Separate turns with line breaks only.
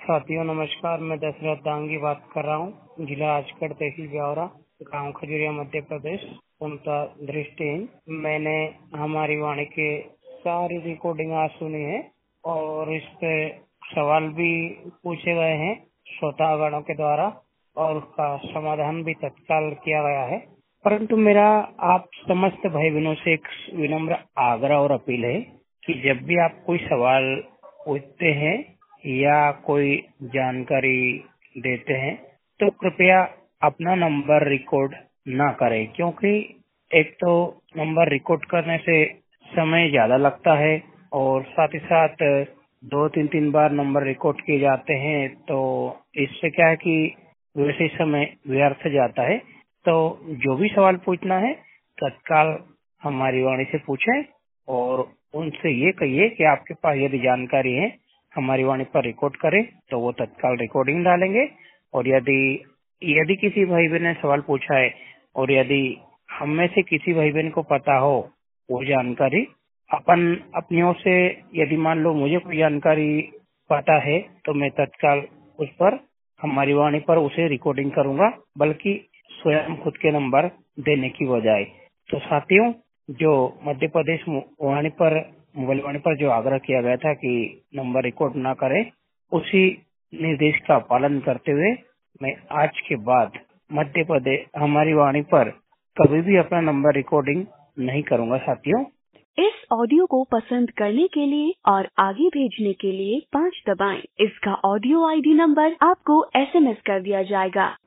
साथियों नमस्कार, मैं दशरथ दांगी बात कर रहा हूँ। जिला आजकड़, तहसील ब्यावरा, गांव खजुरिया, मध्य प्रदेश। उनका दृष्टिहीन। मैंने हमारी वाणी के सारी रिकॉर्डिंग आज सुनी है और इस पे सवाल भी पूछे गए हैं श्रोतागणों के द्वारा और उसका समाधान भी तत्काल किया गया है। परंतु मेरा आप समस्त भाई बहनों से एक विनम्र आग्रह और अपील है कि जब भी आप कोई सवाल पूछते हैं या कोई जानकारी देते हैं तो कृपया अपना नंबर रिकॉर्ड ना करें, क्योंकि एक तो नंबर रिकॉर्ड करने से समय ज्यादा लगता है और साथ ही साथ 2-3 बार नंबर रिकॉर्ड किए जाते हैं, तो इससे क्या है कि वैसे ही समय व्यर्थ जाता है। तो जो भी सवाल पूछना है तत्काल हमारी वाणी से पूछें और उनसे ये कहिए कि आपके पास यदि जानकारी है हमारी वाणी पर रिकॉर्ड करें तो वो तत्काल रिकॉर्डिंग डालेंगे। और यदि यदि किसी भाई बहन ने सवाल पूछा है और यदि हम में से किसी भाई बहन को पता हो वो जानकारी, अपन अपनी ओर से यदि मान लो मुझे कोई जानकारी पता है तो मैं तत्काल उस पर हमारी वाणी पर उसे रिकॉर्डिंग करूंगा, बल्कि स्वयं खुद के नंबर देने की बजाय। तो साथियों, जो मध्य प्रदेश वाणी पर मोबाइल वाणी पर जो आग्रह किया गया था कि नंबर रिकॉर्ड ना करें, उसी निर्देश का पालन करते हुए मैं आज के बाद मध्य प्रदेश हमारी वाणी पर कभी भी अपना नंबर रिकॉर्डिंग नहीं करूंगा। साथियों,
इस ऑडियो को पसंद करने के लिए और आगे भेजने के लिए 5 दबाएं। इसका ऑडियो आईडी नंबर आपको SMS कर दिया जाएगा।